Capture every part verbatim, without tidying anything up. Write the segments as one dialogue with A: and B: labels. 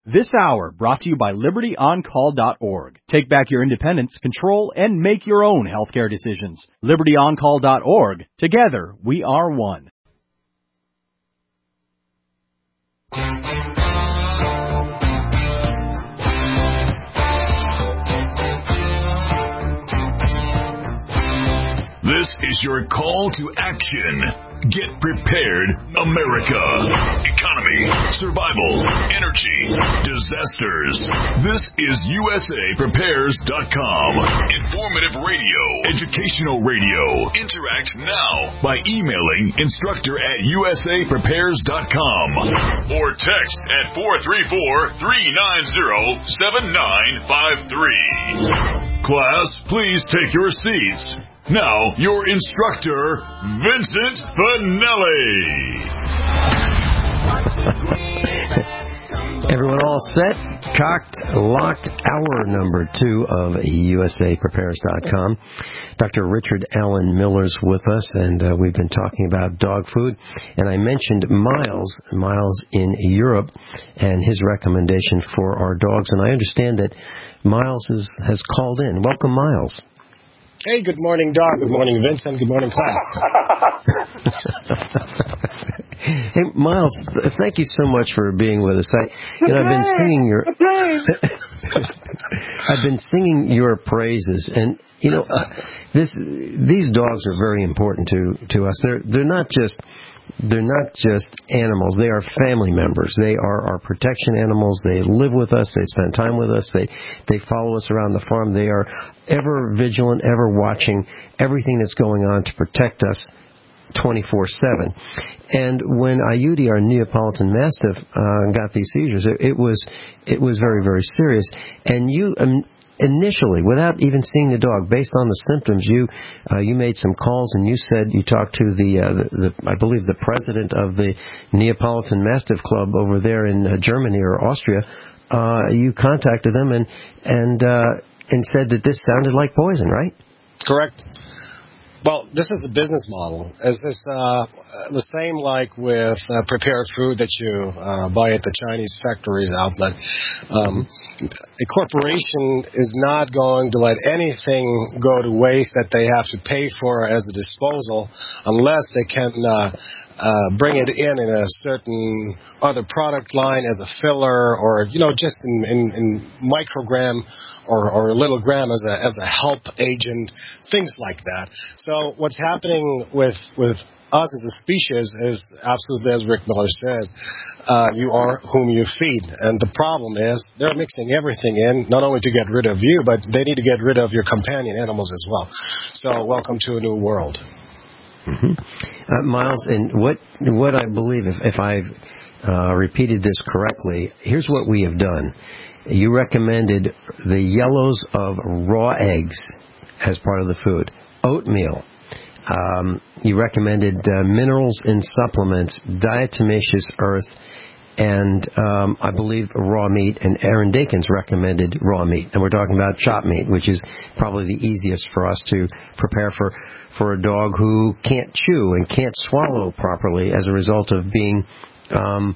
A: This hour brought to you by Liberty On Call dot org. Take back your independence, control, and make your own healthcare decisions. Liberty On Call dot org. Together, we are one.
B: This is your call to action. Get prepared, America. Economy, survival, energy, disasters. This is U S A Prepares dot com. Informative radio, educational radio. Interact now by emailing instructor at U S A Prepares dot com or text at four three four, three nine zero, seven nine five three. Class, please take your seats. Now, your instructor, Vincent Finelli.
C: Everyone all set? Cocked, locked, hour number two of U S A Prepares dot com. Doctor Richard Allen Miller's with us, and uh, we've been talking about dog food. And I mentioned Miles, Miles in Europe, and his recommendation for our dogs. And I understand that Miles is, has called in. Welcome, Miles.
D: Hey, good morning, Doc. Good morning, Vincent. Good morning, class.
C: Hey, Miles, thank you so much for being with us. I, you know, I've been singing your, I've been singing your praises, and you know, uh, this these dogs are very important to to us. They're they're not just. They're not just animals. They are family members. They are our protection animals. They live with us. They spend time with us. They they follow us around the farm. They are ever vigilant, ever watching everything that's going on to protect us twenty-four seven. And when Ayudi, our Neapolitan Mastiff, uh, got these seizures, it, it was it was very, very serious. And you... Um, Initially, without even seeing the dog, based on the symptoms, you uh, you made some calls and you said you talked to the, uh, the, the I believe the president of the Neapolitan Mastiff Club over there in uh, Germany or Austria. Uh, you contacted them and and uh, and said that this sounded like poison, right?
D: Correct. Well, this is a business model. Is this uh, the same like with uh, prepared food that you uh, buy at the Chinese factories outlet? Um, a corporation is not going to let anything go to waste that they have to pay for as a disposal unless they can uh, uh, bring it in in a certain other product line as a filler or, you know, just in, in, in microgram or, or a little gram as a as a help agent, things like that. So what's happening with with us as a species is absolutely, as Rick Miller says, uh, you are whom you feed. And the problem is they're mixing everything in, not only to get rid of you, but they need to get rid of your companion animals as well. So welcome to a new world.
C: Mm-hmm. Uh, Miles, and what what I believe, if, if I've uh, repeated this correctly, here's what we have done. You recommended the yellows of raw eggs as part of the food. Oatmeal. Um, you recommended uh, minerals in supplements, diatomaceous earth, and um, I believe raw meat. And Aaron Dakins recommended raw meat. And we're talking about chopped meat, which is probably the easiest for us to prepare for, for a dog who can't chew and can't swallow properly as a result of being, um,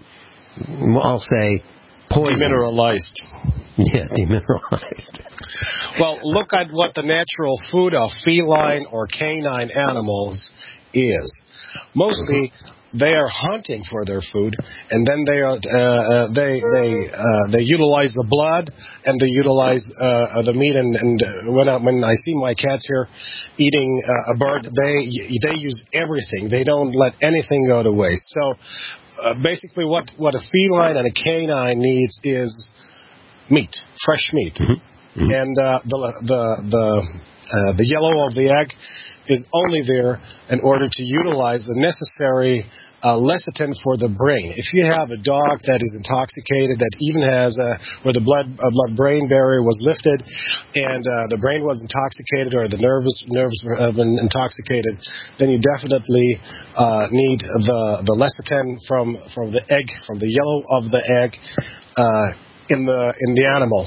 C: I'll say, poisoned.
D: Demineralized.
C: Yeah, demineralized.
D: Well, look at what the natural food of feline or canine animals is. Mostly, they are hunting for their food, and then they are uh, they they uh, they utilize the blood and they utilize uh, the meat. And, and when I, when I see my cats here eating uh, a bird, they they use everything. They don't let anything go to waste. So. Uh, basically, what, what a feline and a canine needs is meat, fresh meat, mm-hmm. Mm-hmm. and uh, the the the uh, the yellow of the egg is only there in order to utilize the necessary uh, lecithin for the brain. If you have a dog that is intoxicated, that even has a, where the blood uh, blood-brain barrier was lifted, and uh, the brain was intoxicated, or the nerves nerves have been intoxicated, then you definitely uh, need the the lecithin from from the egg, from the yellow of the egg, uh, in the in the animal.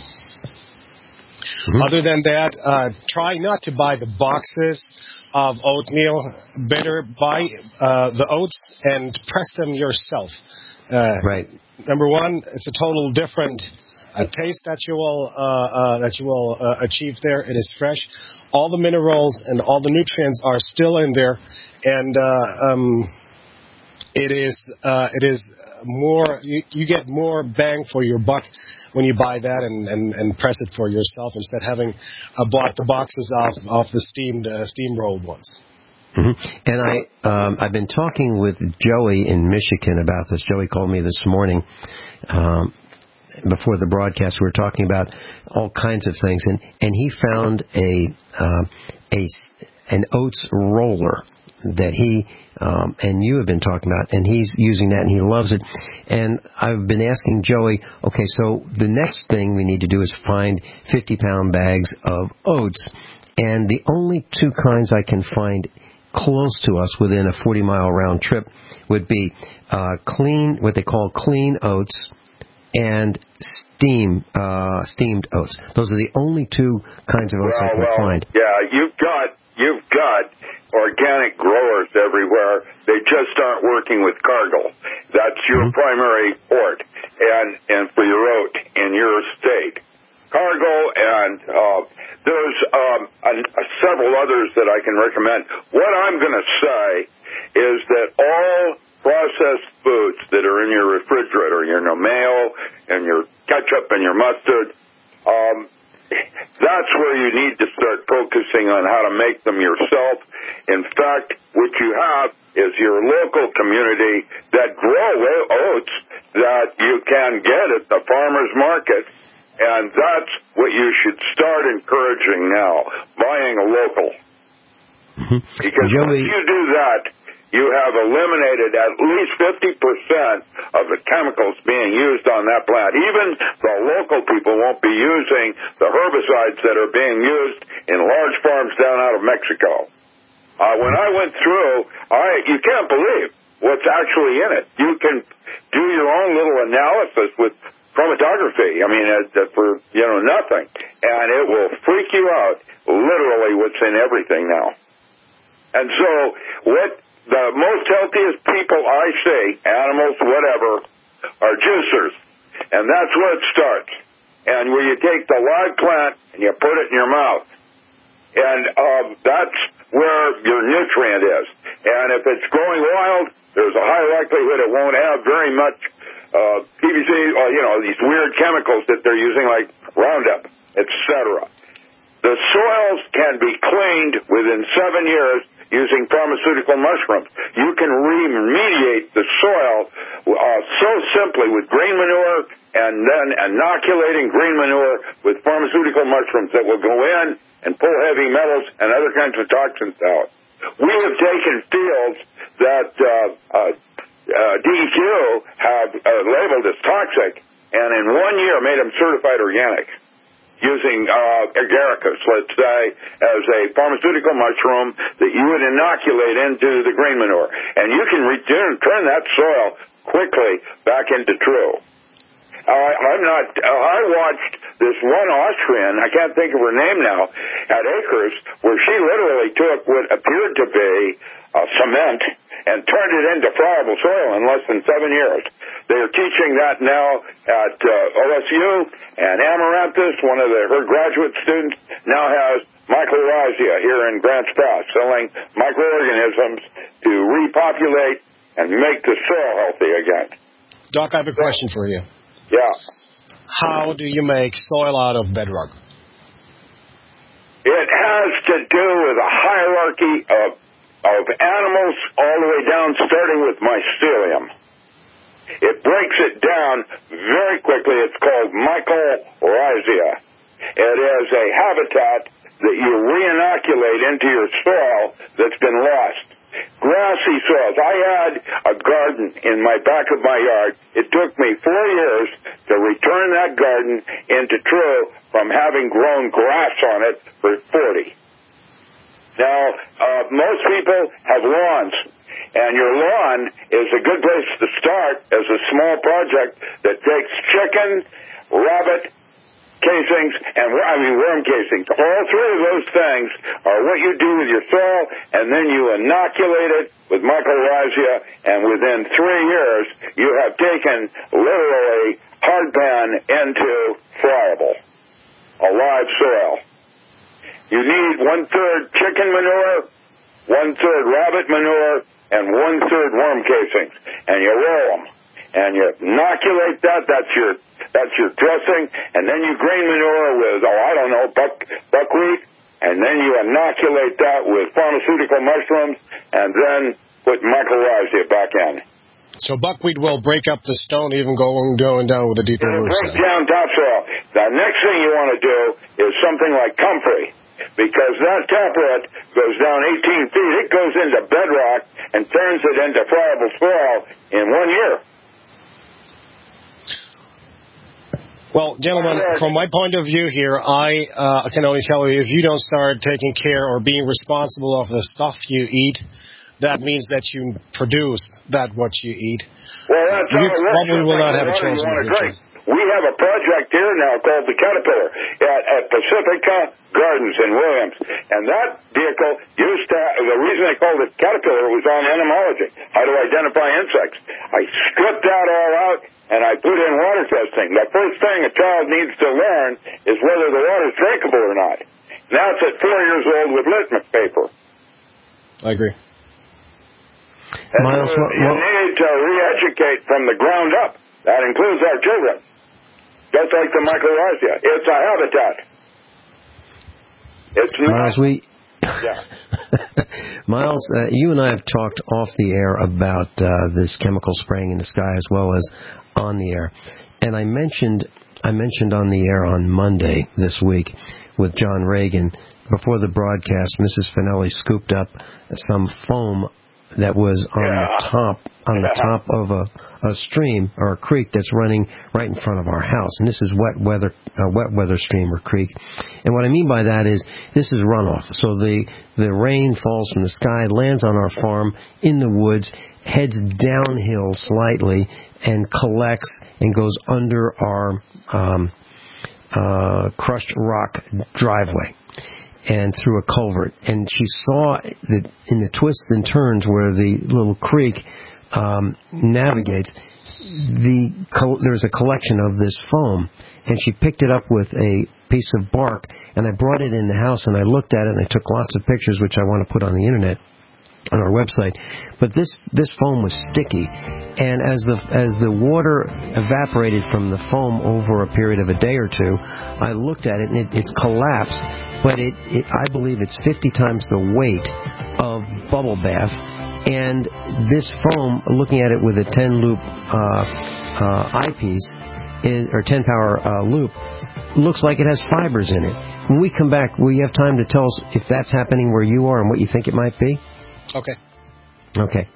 D: Mm-hmm. Other than that, uh, try not to buy the boxes of oatmeal. Better buy uh, the oats and press them yourself. Uh,
C: right.
D: Number one, it's a total different uh, taste that you will uh, uh, that you will uh, achieve there. It is fresh. All the minerals and all the nutrients are still in there, and uh, um, it is uh, it is more. You, you get more bang for your buck when you buy that and, and, and press it for yourself instead of having uh, bought the boxes off off the steamed uh, steam rolled ones.
C: Mm-hmm. And I, um, I've been talking with Joey in Michigan about this. Joey called me this morning um, before the broadcast. We were talking about all kinds of things, and, and he found a uh, a an oats roller that he um, and you have been talking about, and he's using that, and he loves it. And I've been asking Joey, okay, so the next thing we need to do is find fifty-pound bags of oats, and the only two kinds I can find close to us within a forty-mile round trip would be uh, clean, what they call clean oats, and steam uh, steamed oats. Those are the only two kinds of oats
E: well,
C: I can
E: well,
C: find.
E: Yeah, you've got you've got organic growers everywhere. They just aren't working with Cargill. That's your mm-hmm. primary port, and and for your oat in your state. Cargill, and uh, there's um, a, a several others that I can recommend. What I'm going to say is that all processed foods that are in your refrigerator, your mayo and your ketchup and your mustard, um, that's where you need to start focusing on how to make them yourself. In fact, what you have is your local community that grow oats that you can get at the farmer's market. And that's what you should start encouraging now, buying a local. Mm-hmm. Because Joey, if you do that, you have eliminated at least fifty percent of the chemicals being used on that plant. Even the local people won't be using the herbicides that are being used in large farms down out of Mexico. Uh, when I went through, I you can't believe what's actually in it. You can do your own little analysis with chromatography, I mean, uh, for, you know, nothing. And it will freak you out, literally, what's in everything now. And so, what the most healthiest people I see, animals, whatever, are juicers. And that's where it starts. And where you take the live plant and you put it in your mouth. And um, that's where your nutrient is. And if it's growing wild, there's a high likelihood it won't have very much Uh, P V C, uh, you know, these weird chemicals that they're using like Roundup, et cetera. The soils can be cleaned within seven years using pharmaceutical mushrooms. You can remediate the soil uh, so simply with green manure and then inoculating green manure with pharmaceutical mushrooms that will go in and pull heavy metals and other kinds of toxins out. We have taken fields that uh, uh, Uh, D E Q have uh, labeled as toxic, and in one year made them certified organic, using uh, agaricus, let's say, as a pharmaceutical mushroom that you would inoculate into the green manure. And you can return, turn that soil quickly back into true. Uh, I'm not, uh, I watched this one Austrian, I can't think of her name now, at Acres, where she literally took what appeared to be uh, cement and turned it into friable soil in less than seven years. They're teaching that now at uh, O S U, and Amaranthus, one of the, her graduate students, now has mycorrhizae here in Grants Pass, selling microorganisms to repopulate and make the soil healthy again.
D: Doc, I have a question for you.
E: Yeah.
D: How do you make soil out of bedrock?
E: It has to do with a hierarchy of of animals all the way down, starting with mycelium. It breaks it down very quickly. It's called mycorrhizae. It is a habitat that you re-inoculate into your soil that's been lost. Grassy soils. I had a garden in my back of my yard. It took me four years to return that garden into true from having grown grass on it for forty. Now, uh, most people have lawns, and your lawn is a good place to start as a small project that takes chicken, rabbit, casings, and I mean worm casings. All three of those things are what you do with your soil, and then you inoculate it with mycorrhizae, and within three years, you have taken literally hardpan into friable, a live soil. You need one-third chicken manure, one-third rabbit manure, and one-third worm casings, and you roll them. And you inoculate that, that's your that's your dressing, and then you grain manure with, oh, I don't know, buck, buckwheat, and then you inoculate that with pharmaceutical mushrooms, and then put mycorrhizae back in.
D: So buckwheat will break up the stone even going, going down with a deeper root.
E: Break down topsoil. The next thing you want to do is something like comfrey, because that taproot goes down eighteen feet. It goes into bedrock and turns it into friable soil in one year.
D: Well, gentlemen, from my point of view here, I uh, can only tell you, if you don't start taking care or being responsible of the stuff you eat, that means that you produce that what you eat.
E: Well, that's
D: you
E: how
D: probably will not have a chance in the future.
E: We have a project here now called the Caterpillar at, at Pacifica Gardens in Williams. And that vehicle used to, the reason they called it Caterpillar was on entomology, how to identify insects. I stripped that all out and I put in water testing. The first thing a child needs to learn is whether the water is drinkable or not. Now it's at four years old with litmus paper.
D: I agree.
E: And
C: Miles,
E: you, you
C: well,
E: need to re-educate from the ground up. That includes our children. Just like the mycorrhizae. It's a habitat. It's not...
C: Miles, we...
E: Yeah.
C: Miles, uh, you and I have talked off the air about uh, this chemical spraying in the sky as well as on the air. And I mentioned I mentioned on the air on Monday this week with John Reagan, before the broadcast, Missus Finelli scooped up some foam that was on
E: yeah.
C: the top on the top of a, a stream or a creek that's running right in front of our house. And this is wet weather uh, wet weather stream or creek. And what I mean by that is this is runoff. So the the rain falls from the sky, lands on our farm in the woods, heads downhill slightly, and collects and goes under our um, uh, crushed rock driveway and through a culvert. And she saw that in the twists and turns where the little creek um, navigates, the there's a collection of this foam, and she picked it up with a piece of bark, and I brought it in the house, and I looked at it, and I took lots of pictures, which I want to put on the internet, on our website. But this this foam was sticky, and as the as the water evaporated from the foam over a period of a day or two, I looked at it, and it, it's collapsed. But it, it I believe it's fifty times the weight of Bubble Bath. And this foam, looking at it with a ten loop uh, uh, eyepiece, is, or ten power uh, loop, looks like it has fibers in it. When we come back, will you have time to tell us if that's happening where you are and what you think it might be?
D: Okay.
C: Okay.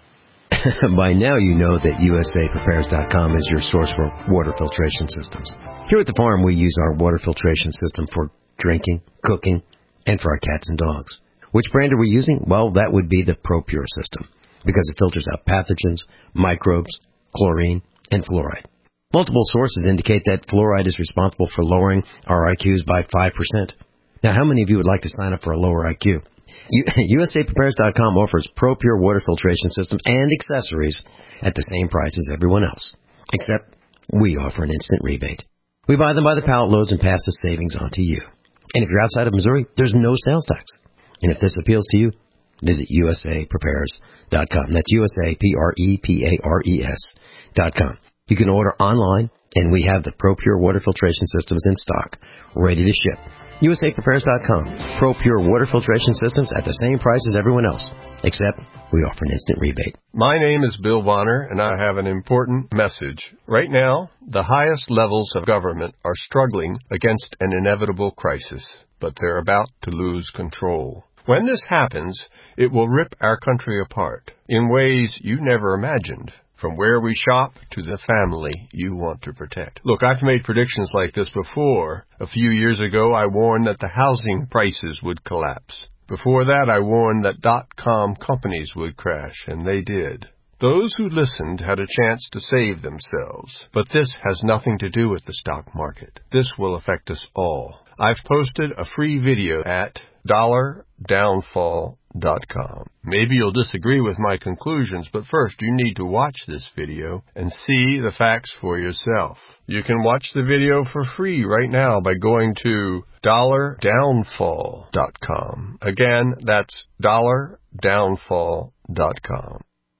C: By now you know that U S A Prepares dot com is your source for water filtration systems. Here at the farm, we use our water filtration system for drinking, cooking, and for our cats and dogs. Which brand are we using? Well, that would be the ProPure system, because it filters out pathogens, microbes, chlorine, and fluoride. Multiple sources indicate that fluoride is responsible for lowering our I Qs by five percent. Now, how many of you would like to sign up for a lower I Q? U S A Prepares dot com offers ProPure water filtration systems and accessories at the same price as everyone else, except we offer an instant rebate. We buy them by the pallet loads and pass the savings on to you. And if you're outside of Missouri, there's no sales tax. And if this appeals to you, visit U S A Prepares dot com. That's U S A P R E P A R E S dot com. You can order online, and we have the ProPure water filtration systems in stock, ready to ship. U S A Prepares dot com. ProPure water filtration systems at the same price as everyone else, except we offer an instant rebate.
F: My name is Bill Bonner, and I have an important message. Right now, the highest levels of government are struggling against an inevitable crisis, but they're about to lose control. When this happens, it will rip our country apart in ways you never imagined. From where we shop to the family you want to protect. Look, I've made predictions like this before. A few years ago, I warned that the housing prices would collapse. Before that, I warned that dot-com companies would crash, and they did. Those who listened had a chance to save themselves. But this has nothing to do with the stock market. This will affect us all. I've posted a free video at dollar downfall dot com. Maybe you'll disagree with my conclusions, but first you need to watch this video and see the facts for yourself. You can watch the video for free right now by going to dollar downfall dot com. Again, that's dollar downfall dot com.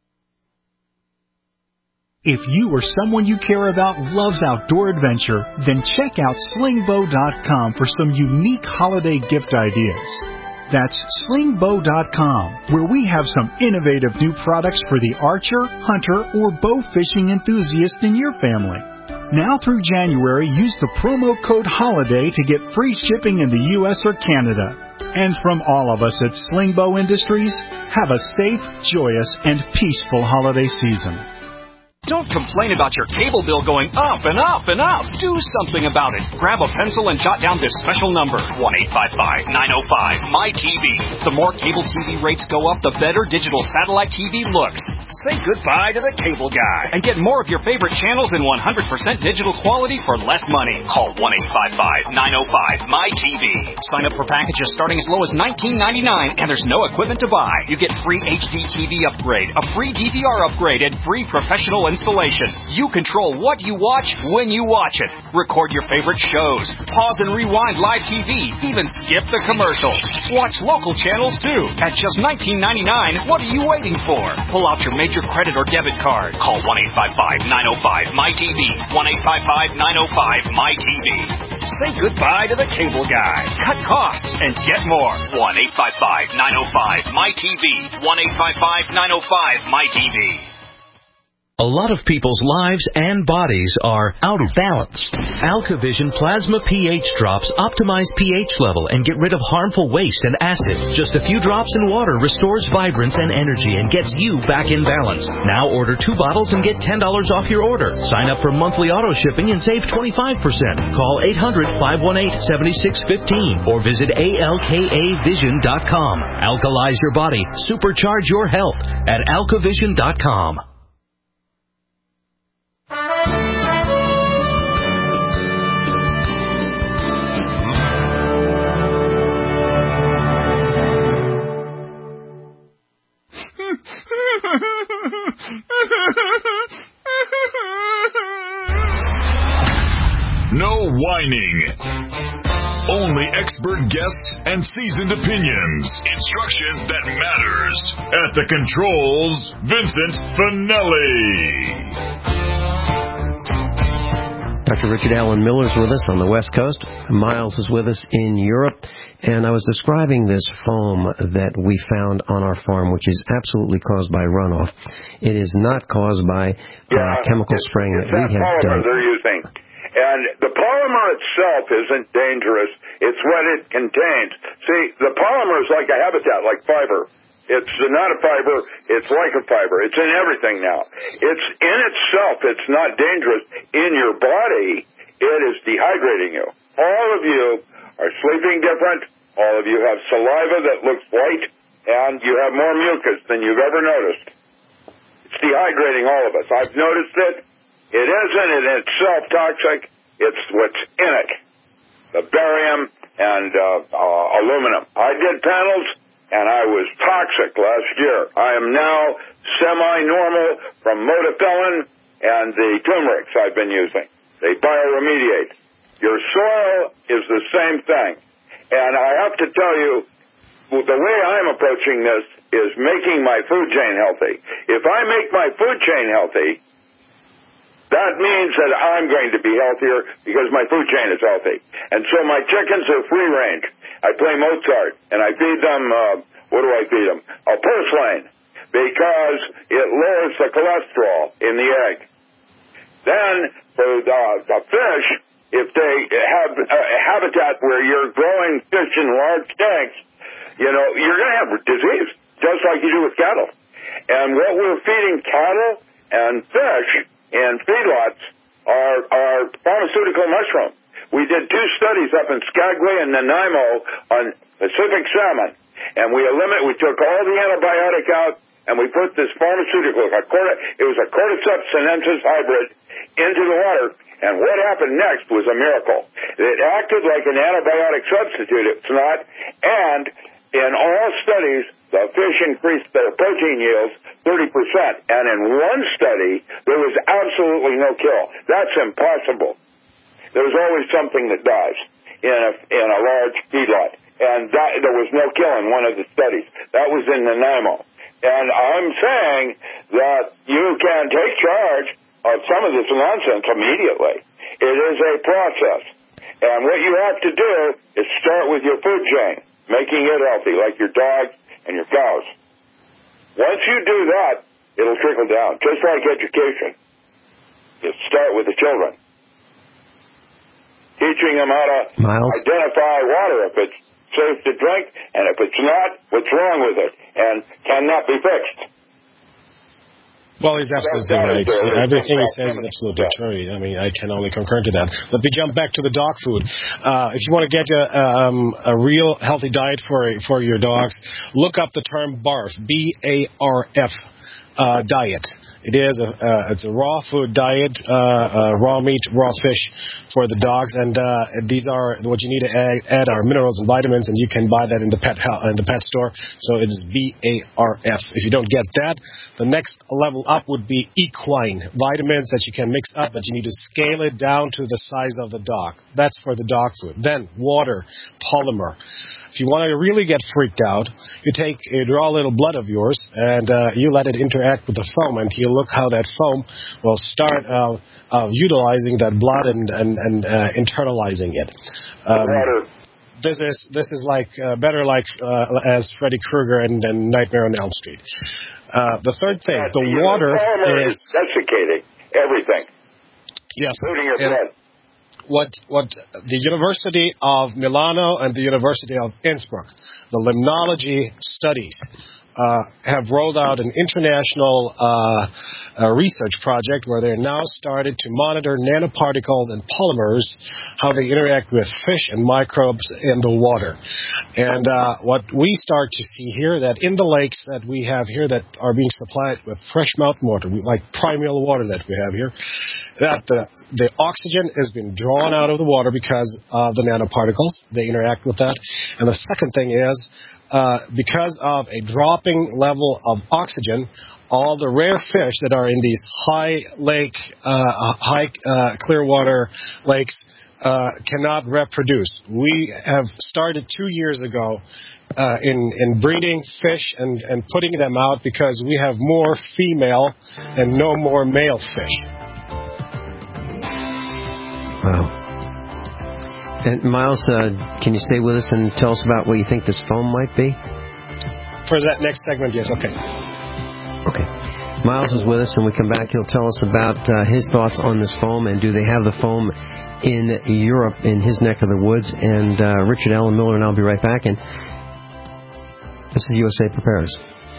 G: If you or someone you care about loves outdoor adventure, then check out sling bow dot com for some unique holiday gift ideas. That's sling bow dot com, where we have some innovative new products for the archer, hunter, or bow fishing enthusiast in your family. Now through January, use the promo code HOLIDAY to get free shipping in the U S or Canada. And from all of us at Sling Bow Industries, have a safe, joyous, and peaceful holiday season.
H: Don't complain about your cable bill going up and up and up. Do something about it. Grab a pencil and jot down this special number, one eight five five, nine oh five, M Y T V. The more cable T V rates go up, the better digital satellite T V looks. Say goodbye to the cable guy and get more of your favorite channels in one hundred percent digital quality for less money. Call one eight five five, nine oh five, M Y T V. Sign up for packages starting as low as nineteen ninety-nine, and there's no equipment to buy. You get free H D T V upgrade, a free D V R upgrade, and free professional installation. You control what you watch when you watch it. Record your favorite shows. Pause and rewind live T V. Even skip the commercials. Watch local channels too. At just nineteen ninety-nine, what are you waiting for? Pull out your major credit or debit card. Call one eight five five, nine oh five, M Y T V. one eight five five, nine oh five, M Y T V. Say goodbye to the cable guy. Cut costs and get more. one eight five five, nine oh five, M Y T V. one eight five five, nine oh five, M Y T V.
I: A lot of people's lives and bodies are out of balance. AlkaVision Plasma pH drops optimize pH level and get rid of harmful waste and acid. Just a few drops in water restores vibrance and energy and gets you back in balance. Now order two bottles and get ten dollars off your order. Sign up for monthly auto shipping and save twenty-five percent. Call eight hundred, five one eight, seven six one five or visit A L K A vision dot com. Alkalize your body. Supercharge your health at alka vision dot com.
B: No whining. Only expert guests and seasoned opinions. Instruction that matters. At the controls, Vincent Finelli.
C: Doctor Richard Allen Miller's with us on the West Coast. Miles is with us in Europe. And I was describing this foam that we found on our farm, which is absolutely caused by runoff. It is not caused by uh,
E: yeah,
C: chemical
E: it's,
C: spraying
E: it's
C: that we
E: that
C: have
E: polymer
C: done.
E: they're using. And the polymer itself isn't dangerous. It's what it contains. See, the polymer is like a habitat, like fiber. It's not a fiber. It's like a fiber. It's in everything now. It's in itself. It's not dangerous. In your body, it is dehydrating you. All of you are sleeping different. All of you have saliva that looks white, and you have more mucus than you've ever noticed. It's dehydrating all of us. I've noticed it. It isn't in itself toxic. It's what's in it. The barium and uh, uh, aluminum. I did panels, and I was toxic last year. I am now semi-normal from Modafellin and the turmerics I've been using. They bioremediate. Your soil is the same thing. And I have to tell you, the way I'm approaching this is making my food chain healthy. If I make my food chain healthy, that means that I'm going to be healthier because my food chain is healthy. And so my chickens are free range. I play Mozart, and I feed them, uh, what do I feed them? A purslane, because it lowers the cholesterol in the egg. Then, for the, the fish, if they have a habitat where you're growing fish in large tanks, you know, you're going to have disease, just like you do with cattle. And what we're feeding cattle and fish in feedlots are, are pharmaceutical mushrooms. We did two studies up in Skagway and Nanaimo on Pacific salmon, and we eliminated, we took all the antibiotic out, and we put this pharmaceutical, a corti- it was a Cordyceps sinensis hybrid, into the water, and what happened next was a miracle. It acted like an antibiotic substitute. It's not, and in all studies, the fish increased their protein yields thirty percent, and in one study, there was absolutely no kill. That's impossible. There's always something that dies in a, in a large feedlot, and that, there was no kill in one of the studies. That was in Nanaimo. And I'm saying that you can take charge of some of this nonsense immediately. It is a process. And what you have to do is start with your food chain, making it healthy, like your dogs and your cows. Once you do that, it'll trickle down, just like education. You start with the children. Teaching them how to
C: Miles?
E: identify water, if it's safe to drink, and if it's not, what's wrong with it, and cannot be fixed.
D: Well, he's absolutely right. Everything he says is absolutely true. I mean, I can only concur to that. Let me jump back to the dog food. Uh, if you want to get a, um, a real healthy diet for for your dogs, look up the term BARF, B A R F. Uh, diet. It is a uh, it's a raw food diet, uh, uh, raw meat, raw fish for the dogs, and uh, these are what you need to add, add are minerals and vitamins, and you can buy that in the pet in the pet store. So it is B A R F. If you don't get that, the next level up would be equine, vitamins that you can mix up, but you need to scale it down to the size of the dog. That's for the dog food. Then water, polymer. If you want to really get freaked out, you take, you draw a little blood of yours, and uh, you let it interact with the foam, and you look how that foam will start uh, uh, utilizing that blood and and, and uh, internalizing it. Um, this is this is like uh, better like uh, as Freddy Krueger and, and Nightmare on Elm Street. Uh, the third thing, yeah, the water is
E: desiccating everything.
D: Yes,
E: including your blood.
D: What what the University of Milano and the University of Innsbruck, the limnology studies, uh, have rolled out an international uh, uh, research project where they're now started to monitor nanoparticles and polymers, how they interact with fish and microbes in the water. And uh, what we start to see here, that in the lakes that we have here that are being supplied with fresh mountain water, like primeval water that we have here, that the, the oxygen has been drawn out of the water because of the nanoparticles. They interact with that. And the second thing is, uh, because of a dropping level of oxygen, all the rare fish that are in these high lake, uh, high uh, clear water lakes uh, cannot reproduce. We have started two years ago Uh, in, in breeding fish and, and putting them out because we have more female and no more male fish.
C: Wow. And Miles, uh, can you stay with us and tell us about what you think this foam might be?
D: For that next segment, yes, okay.
C: Okay. Miles is with us, and we come back, he'll tell us about uh, his thoughts on this foam, and do they have the foam in Europe, in his neck of the woods. And uh, Richard Allen Miller, and I'll be right back. And this is U S A Prepares.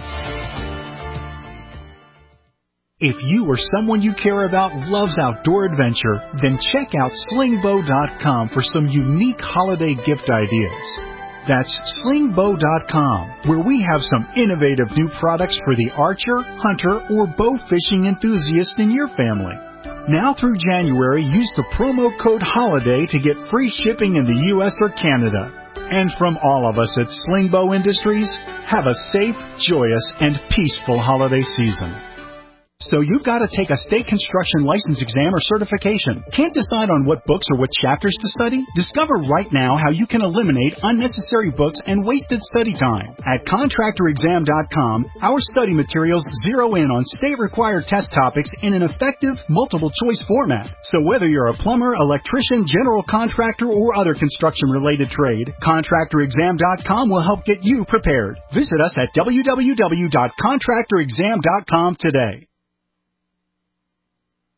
G: If you or someone you care about loves outdoor adventure, then check out sling bow dot com for some unique holiday gift ideas. That's sling bow dot com, where we have some innovative new products for the archer, hunter, or bow fishing enthusiast in your family. Now through January, use the promo code HOLIDAY to get free shipping in the U S or Canada. And from all of us at Sling Bow Industries, have a safe, joyous, and peaceful holiday season. So you've got to take a state construction license exam or certification. Can't decide on what books or what chapters to study? Discover right now how you can eliminate unnecessary books and wasted study time. At contractor exam dot com, our study materials zero in on state-required test topics in an effective, multiple-choice format. So whether you're a plumber, electrician, general contractor, or other construction-related trade, contractor exam dot com will help get you prepared. Visit us at w w w dot contractor exam dot com today.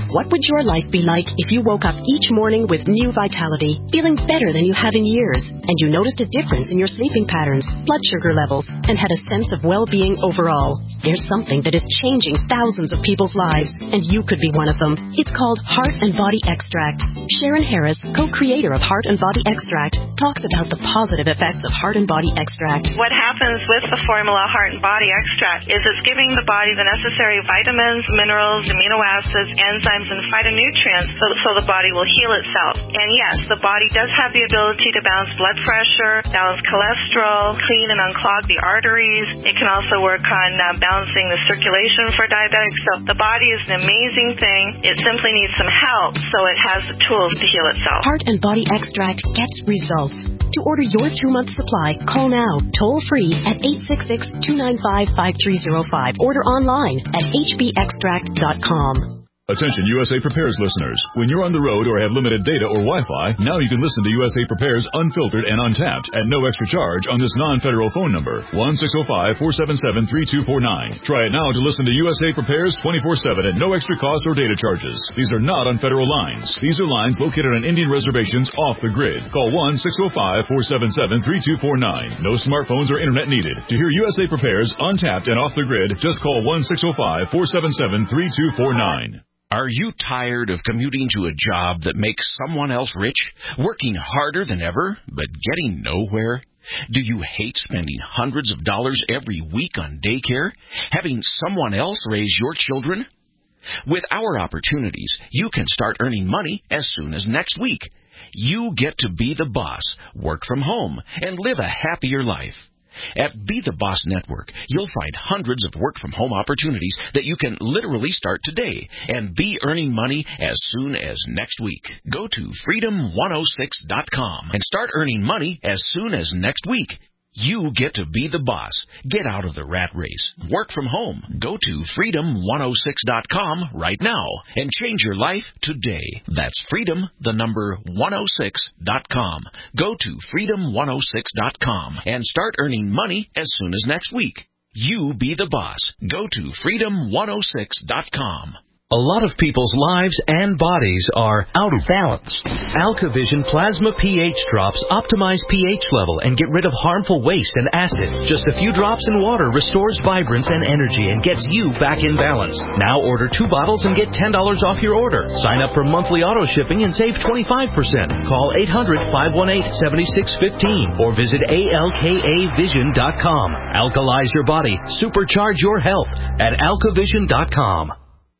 J: What would your life be like if you woke up each morning with new vitality, feeling better than you have in years, and you noticed a difference in your sleeping patterns, blood sugar levels, and had a sense of well-being overall? There's something that is changing thousands of people's lives, and you could be one of them. It's called Heart and Body Extract. Sharon Harris, co-creator of Heart and Body Extract, talks about the positive effects of Heart and Body Extract.
K: What happens with the formula Heart and Body Extract is it's giving the body the necessary vitamins, minerals, amino acids, enzymes, and phytonutrients so, so the body will heal itself. And yes, the body does have the ability to balance blood pressure, balance cholesterol, clean and unclog the arteries. It can also work on uh, balancing the circulation for diabetics. So the body is an amazing thing. It simply needs some help so it has the tools to heal itself.
J: Heart and Body Extract gets results. To order your two-month supply, call now, toll-free at eight six six, two nine five, five three zero five. Order online at h b extract dot com.
B: Attention U S A Prepares listeners. When you're on the road or have limited data or Wi-Fi, now you can listen to U S A Prepares Unfiltered and Untapped at no extra charge on this non-federal phone number, one six zero five, four seven seven, three two four nine. Try it now to listen to U S A Prepares twenty-four seven at no extra cost or data charges. These are not on federal lines. These are lines located on Indian reservations off the grid. Call one six zero five, four seven seven, three two four nine. No smartphones or internet needed. To hear U S A Prepares Untapped and Off the Grid, just call one six zero five, four seven seven, three two four nine.
L: Are you tired of commuting to a job that makes someone else rich, working harder than ever, but getting nowhere? Do you hate spending hundreds of dollars every week on daycare, having someone else raise your children? With our opportunities, you can start earning money as soon as next week. You get to be the boss, work from home, and live a happier life. At Be the Boss Network, you'll find hundreds of work-from-home opportunities that you can literally start today and be earning money as soon as next week. Go to freedom one oh six dot com and start earning money as soon as next week. You get to be the boss. Get out of the rat race. Work from home. Go to freedom one oh six dot com right now and change your life today. That's freedom, the number one oh six dot com. Go to freedom one oh six dot com and start earning money as soon as next week. You be the boss. Go to freedom one oh six dot com.
I: A lot of people's lives and bodies are out of balance. AlkaVision Plasma pH drops optimize pH level and get rid of harmful waste and acid. Just a few drops in water restores vibrance and energy and gets you back in balance. Now order two bottles and get ten dollars off your order. Sign up for monthly auto shipping and save twenty-five percent. Call eight hundred, five one eight, seven six one five or visit A L K A vision dot com. Alkalize your body. Supercharge your health at alka vision dot com.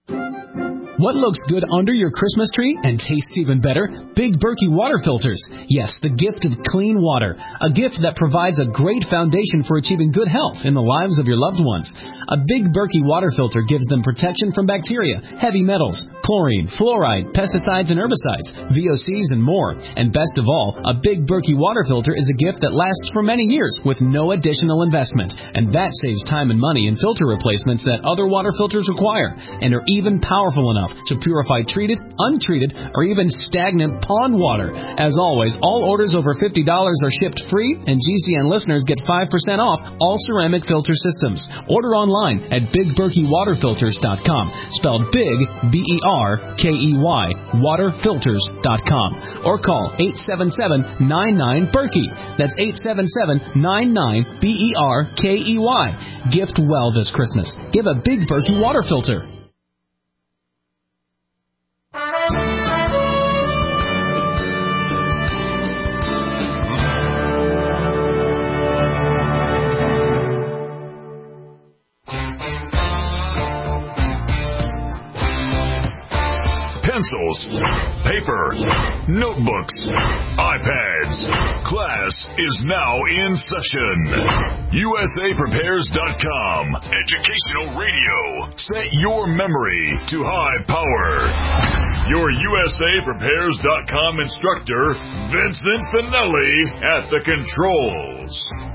M: What looks good under your Christmas tree and tastes even better? Big Berkey water filters. Yes, the gift of clean water. A gift that provides a great foundation for achieving good health in the lives of your loved ones. A Big Berkey water filter gives them protection from bacteria, heavy metals, chlorine, fluoride, pesticides and herbicides, V O Cs and more. And best of all, a Big Berkey water filter is a gift that lasts for many years with no additional investment. And that saves time and money in filter replacements that other water filters require and are even powerful enough to purify treated, untreated, or even stagnant pond water. As always, all orders over fifty dollars are shipped free, and G C N listeners get five percent off all ceramic filter systems. Order online at big berkey water filters dot com, spelled big, B E R K E Y, water filters dot com, or call eight seven seven, nine nine, Berkey. That's eight seven seven, nine nine, B E R K E Y. Gift well this Christmas. Give a Big Berkey water filter.
B: Pencils, paper, notebooks, iPads. Class is now in session. U S A Prepares dot com. Educational radio. Set your memory to high power. Your U S A Prepares dot com instructor, Vincent Finelli, at the controls.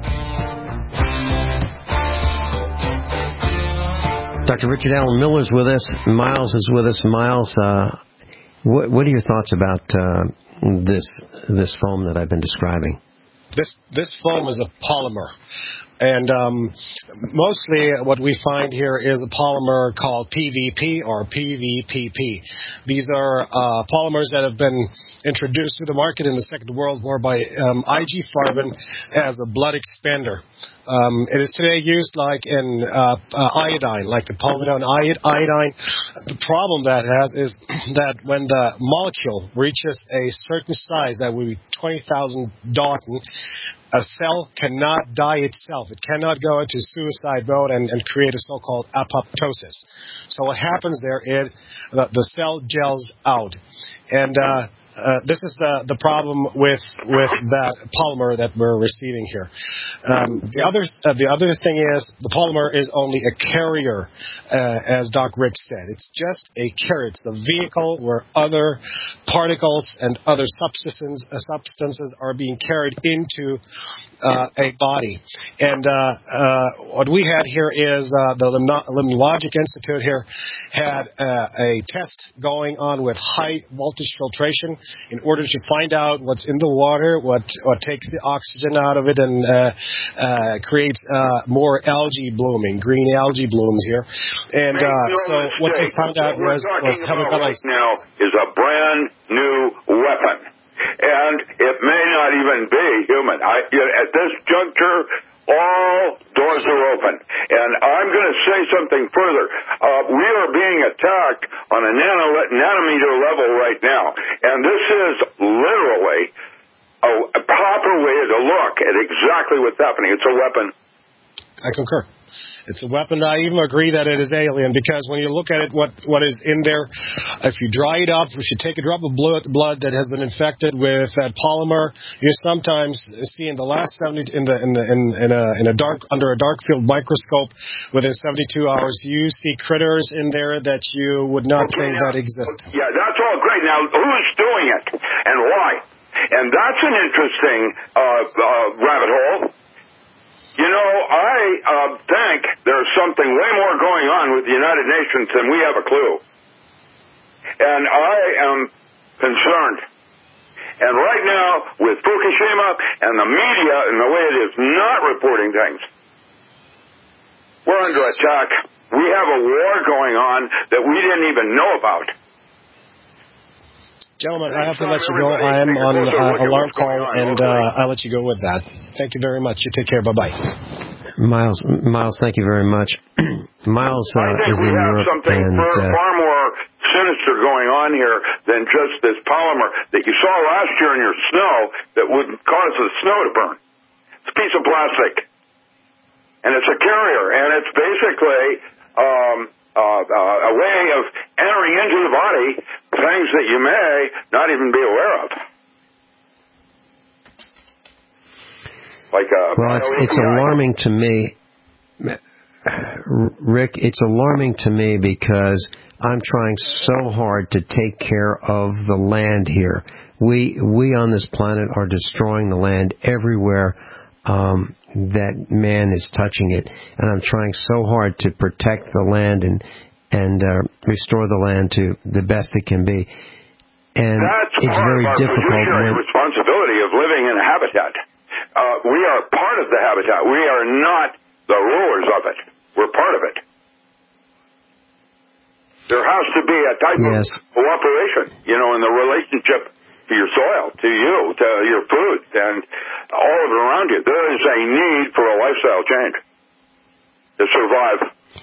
C: Doctor Richard Allen Miller is with us. Miles is with us. Miles, uh, what, what are your thoughts about uh, this this foam that I've been describing?
D: This this foam is a polymer. And um, mostly what we find here is a polymer called P V P or P V P P. These are uh, polymers that have been introduced to the market in the Second World War by um, I G Farben as a blood expander. Um, it is today used like in uh, uh, iodine, like the povidone iodine. The problem that has is that when the molecule reaches a certain size, that would be twenty thousand Dalton, a cell cannot die itself. It cannot go into suicide mode and, and create a so-called apoptosis. So what happens there is the, the cell gels out. And uh, uh, this is the, the problem with with that polymer that we're receiving here. Um, the other uh, the other thing is the polymer is only a carrier, uh, as Doc Rick said. It's just a carrier. It's the vehicle where other particles and other substances uh, substances are being carried into uh, a body. And uh, uh, what we had here is uh, the Limnologic Institute here had uh, a test going on with high voltage filtration in order to find out what's in the water, what what takes the oxygen out of it, and uh, uh, creates uh, more algae blooming, green algae blooms here. And uh, so what they found out was was
E: right now is a brand new weapon, and it may not even be human. I, you know, at this juncture, all doors are open. And I'm going to say something further. Uh, we are being attacked on a nano, nanometer level right now. And this is literally a, a proper way to look at exactly what's happening. It's a weapon.
D: I concur. It's a weapon. I even agree that it is alien, because when you look at it, what what is in there, if you dry it up, if you take a drop of blood, blood that has been infected with that polymer, you sometimes see in the last seventy in the in the in, in a in a dark under a dark field microscope within seventy-two hours, you see critters in there that you would not okay, think
E: now,
D: that exist.
E: Yeah, that's all great. Now, who's doing it and why? And that's an interesting uh, uh, rabbit hole. You know, I uh, think there's something way more going on with the United Nations than we have a clue. And I am concerned. And right now, with Fukushima and the media and the way it is not reporting things, we're under attack. We have a war going on that we didn't even know about.
D: Gentlemen, I have to let you go. I am on uh, alarm call, and uh, I'll let you go with that. Thank you very much. You take care. Bye-bye.
C: Miles, Miles, thank you very much. Miles uh,
E: I think
C: is
E: we
C: in
E: have
C: Europe,
E: something
C: and
E: far,
C: uh,
E: far more sinister going on here than just this polymer that you saw last year in your snow that would cause the snow to burn. It's a piece of plastic, and it's a carrier, and it's basically um, uh, uh, a way of entering into the body things that you may not even be aware of. Like a
C: well, it's, it's alarming to me, Rick. It's alarming to me because I'm trying so hard to take care of the land here. We we on this planet are destroying the land everywhere um, that man is touching it, and I'm trying so hard to protect the land and and uh, restore the land to the best it can be. And
E: That's
C: it's
E: part
C: very
E: of our
C: difficult.
E: When, responsibility of living in a habitat. Uh, we are part of the habitat. We are not the rulers of it. We're part of it. There has to be a type yes. of cooperation, you know, in the relationship to your soil, to you, to your food, and all of it around you. There is a need for a lifestyle change to survive.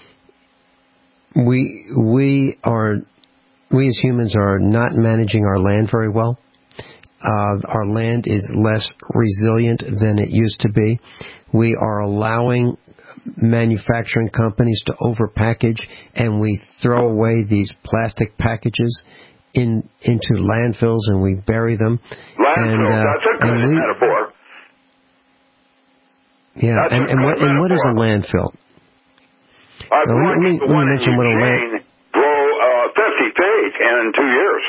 C: We we are we as humans are not managing our land very well. Uh, our land is less resilient than it used to be. We are allowing manufacturing companies to overpackage, and we throw away these plastic packages in into landfills, and we bury them.
E: Landfill,
C: and, uh,
E: that's a good
C: we,
E: metaphor.
C: Yeah,
E: that's
C: and, and, what, and what is a landfill?
E: I've
C: now, let me, let me mention what a land.
E: Grow uh, fifty feet in two years.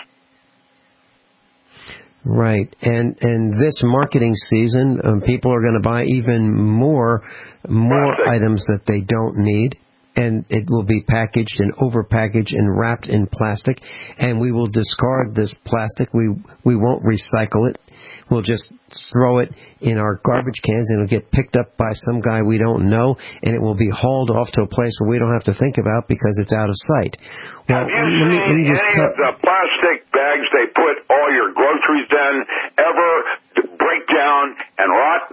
C: Right, and and this marketing season, um, people are going to buy even more more
E: Plastic.
C: items that they don't need. and it will be packaged and overpackaged and wrapped in plastic, and we will discard this plastic. We we won't recycle it. We'll just throw it in our garbage cans, and it'll get picked up by some guy we don't know, and it will be hauled off to a place where we don't have to think about because it's out of sight. Well,
E: have you
C: let me,
E: seen
C: let me just
E: any
C: tell-
E: of the plastic bags they put all your groceries in ever break down and rot?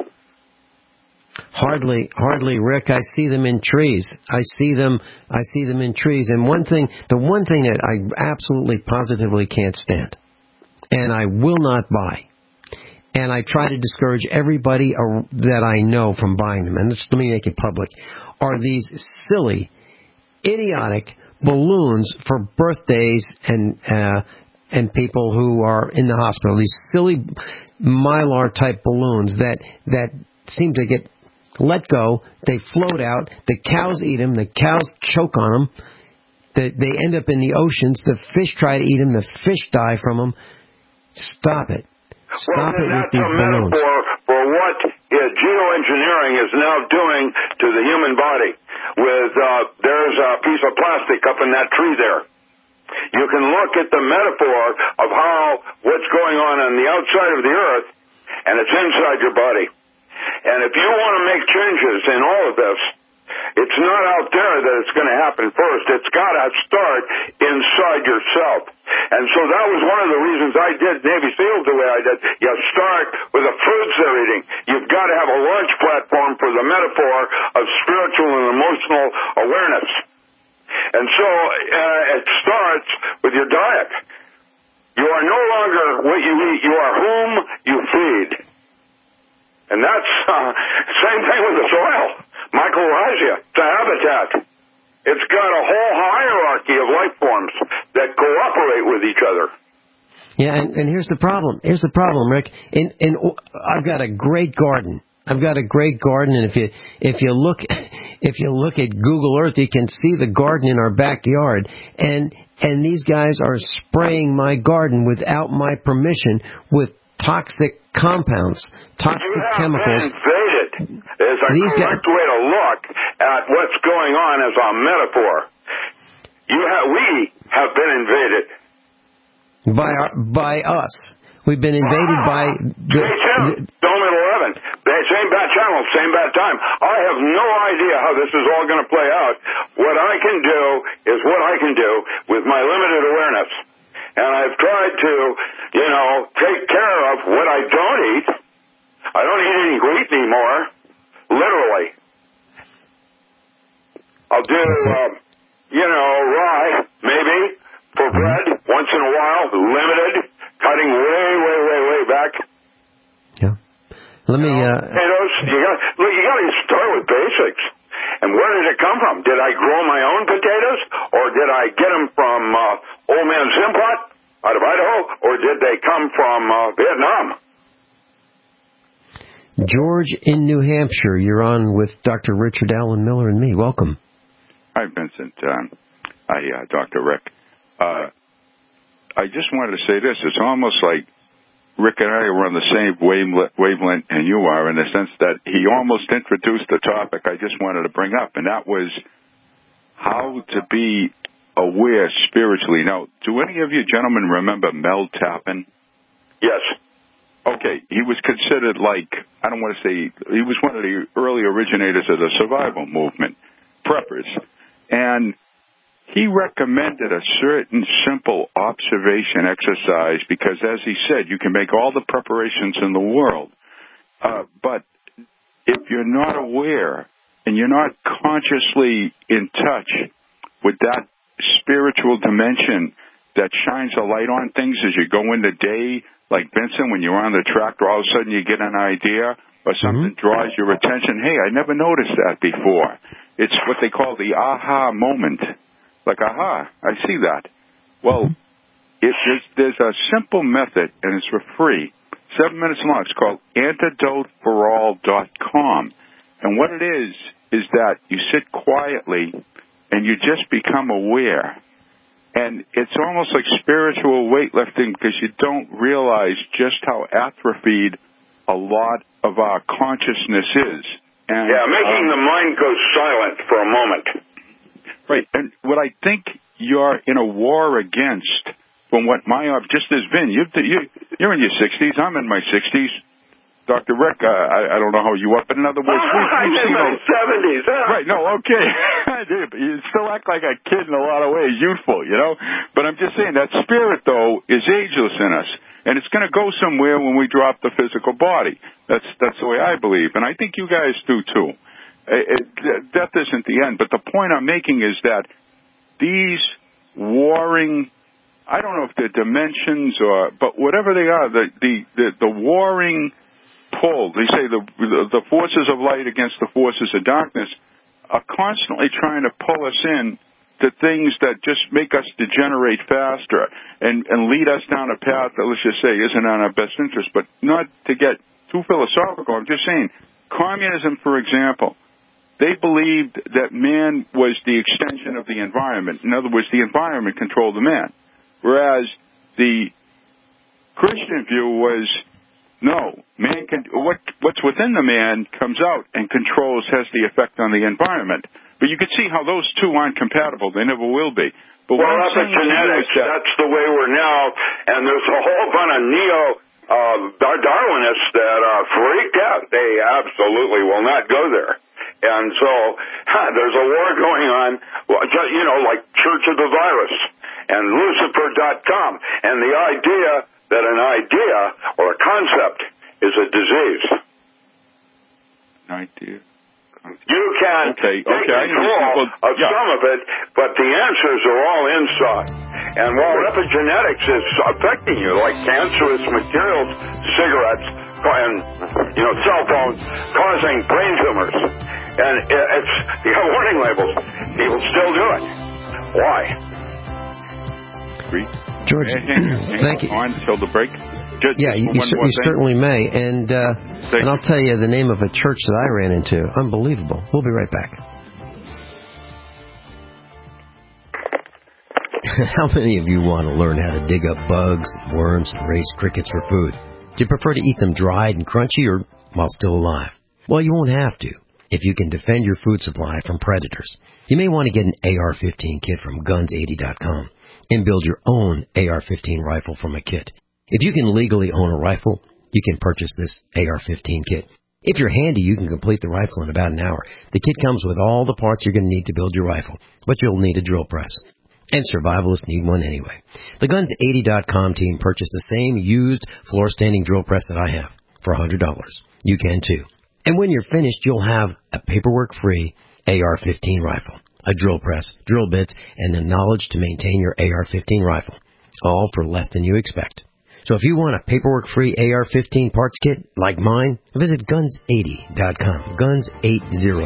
C: Hardly, hardly, Rick. I see them in trees. I see them. I see them in trees. And one thing, the one thing that I absolutely, positively can't stand, and I will not buy, and I try to discourage everybody that I know from buying them, and let me make it public, are these silly, idiotic balloons for birthdays and uh, and people who are in the hospital. These silly Mylar-type balloons that, that seem to get let go, they float out, the cows eat them, the cows choke on them, they, they end up in the oceans, the fish try to eat them, the fish die from them. Stop it. Stop
E: well,
C: it with
E: that's
C: these
E: a
C: balloons.
E: metaphor for what uh, geoengineering is now doing to the human body. With uh, there's a piece of plastic up in that tree there. You can look at the metaphor of how what's going on on the outside of the earth, and it's inside your body. And if you want to make changes in all of this, it's not out there that it's going to happen first. It's got to start inside yourself. And so that was one of the reasons I did Navy SEALs the way I did. You start with the foods they're eating. You've got to have a launch platform for the metaphor of spiritual and emotional awareness. And so uh, it starts with your diet. You are no longer what you eat. You are whom you feed. And that's uh, same thing with the soil. Mycorrhiza, it's a habitat. It's got a whole hierarchy of life forms that cooperate with each other.
C: Yeah, and, and here's the problem. Here's the problem, Rick. In, in, I've got a great garden. I've got a great garden, and if you if you look if you look at Google Earth, you can see the garden in our backyard. And and these guys are spraying my garden without my permission with toxic compounds, toxic
E: you have
C: chemicals.
E: Been invaded is a
C: These
E: correct
C: guys,
E: way to look at what's going on as a metaphor. You have, we have been invaded
C: by our, by us. We've been invaded
E: ah,
C: by the, the
E: Dome at eleven. Same bad channel, same bad time. I have no idea how this is all going to play out. What I can do is what I can do with my limited awareness. And I've tried to, you know, take care of what I don't eat. I don't eat any wheat anymore, literally. I'll do, um, you know, rye, maybe, for bread, once in a while, limited, cutting way, way, way, way back.
C: Yeah. Let me, uh...
E: Potatoes, you got, look, you got to start with basics. And where did it come from? Did I grow my own potatoes, or did I get them from uh, Old Man Zimpot out of Idaho, or did they come from uh, Vietnam?
C: George in New Hampshire, you're on with Doctor Richard Allen Miller and me. Welcome.
N: Hi, Vincent. Um, hi, uh, Doctor Rick. Uh, I just wanted to say this. It's almost like Rick and I are on the same wavelength and you are, in the sense that he almost introduced the topic I just wanted to bring up, and that was how to be aware spiritually. Now, do any of you gentlemen remember Mel Tappan?
E: Yes.
N: Okay, he was considered like, I don't want to say, he was one of the early originators of the survival movement, preppers, and he recommended a certain simple observation exercise because, as he said, you can make all the preparations in the world, uh, but if you're not aware and you're not consciously in touch with that spiritual dimension that shines a light on things as you go in the day, like Vincent, when you're on the tractor, all of a sudden you get an idea or something mm-hmm. draws your attention. Hey, I never noticed that before. It's what they call the aha moment. Like, aha, I see that. Well, it, there's, there's a simple method, and it's for free. Seven minutes long. It's called antidote for all dot com. And what it is, is that you sit quietly and you just become aware. And it's almost like spiritual weightlifting because you don't realize just how atrophied a lot of our consciousness is. And,
E: yeah, making
N: um,
E: the mind go silent for a moment.
N: Right. And what I think you're in a war against, from what my op just as Vin, you've, you, you're in your sixties, I'm in my sixties. Doctor Rick, uh, I, I don't know how you are, but in other words, we've,
E: I'm
N: we've
E: in
N: seen
E: my
N: a,
E: seventies. Huh?
N: Right, no, okay. You still act like a kid in a lot of ways, youthful, you know? But I'm just saying, that spirit, though, is ageless in us. And it's going to go somewhere when we drop the physical body. That's, that's the way I believe. And I think you guys do, too. It, it, death isn't the end. But the point I'm making is that these warring, I don't know if they're dimensions or, but whatever they are, the, the, the, the warring pull, they say the, the forces of light against the forces of darkness are constantly trying to pull us in to things that just make us degenerate faster and, and lead us down a path that, let's just say, isn't in our best interest. But not to get too philosophical, I'm just saying, communism, for example, they believed that man was the extension of the environment. In other words, the environment controlled the man. Whereas the Christian view was, no, man can, what, what's within the man comes out and controls, has the effect on the environment. But you can see how those two aren't compatible. They never will be. But
E: well,
N: what I'm saying
E: epigenetics,
N: that,
E: that's the way we're now, and there's a whole bunch of neo uh, Darwinists that are freaked out. They absolutely will not go there. And so huh, there's a war going on, you know, like Church of the Virus and Lucifer dot com. And the idea that an idea or a concept is a disease.
N: An idea.
E: You can
N: okay,
E: take
N: okay.
E: control
N: well,
E: of
N: yeah.
E: some of it, but the answers are all inside. And while epigenetics is affecting you, like cancerous materials, cigarettes, and you know, cell phones causing brain tumors, and it's you have warning labels, people still do it. Why?
C: George, thank you.
N: On until the break. Just
C: yeah, you, you, you certainly may. And uh, and I'll tell you the name of a church that I ran into. Unbelievable. We'll be right back. How many of you want to learn how to dig up bugs, worms, and raise crickets for food? Do you prefer to eat them dried and crunchy or while still alive? Well, you won't have to if you can defend your food supply from predators. You may want to get an A R fifteen kit from guns eighty dot com and build your own A R fifteen rifle from a kit. If you can legally own a rifle, you can purchase this A R fifteen kit. If you're handy, you can complete the rifle in about an hour. The kit comes with all the parts you're going to need to build your rifle, but you'll need a drill press. And survivalists need one anyway. The guns eighty dot com team purchased the same used floor-standing drill press that I have for one hundred dollars. You can too. And when you're finished, you'll have a paperwork-free A R fifteen rifle, a drill press, drill bits, and the knowledge to maintain your A R fifteen rifle, all for less than you expect. So if you want a paperwork-free A R fifteen parts kit like mine, visit guns eighty dot com, guns eighty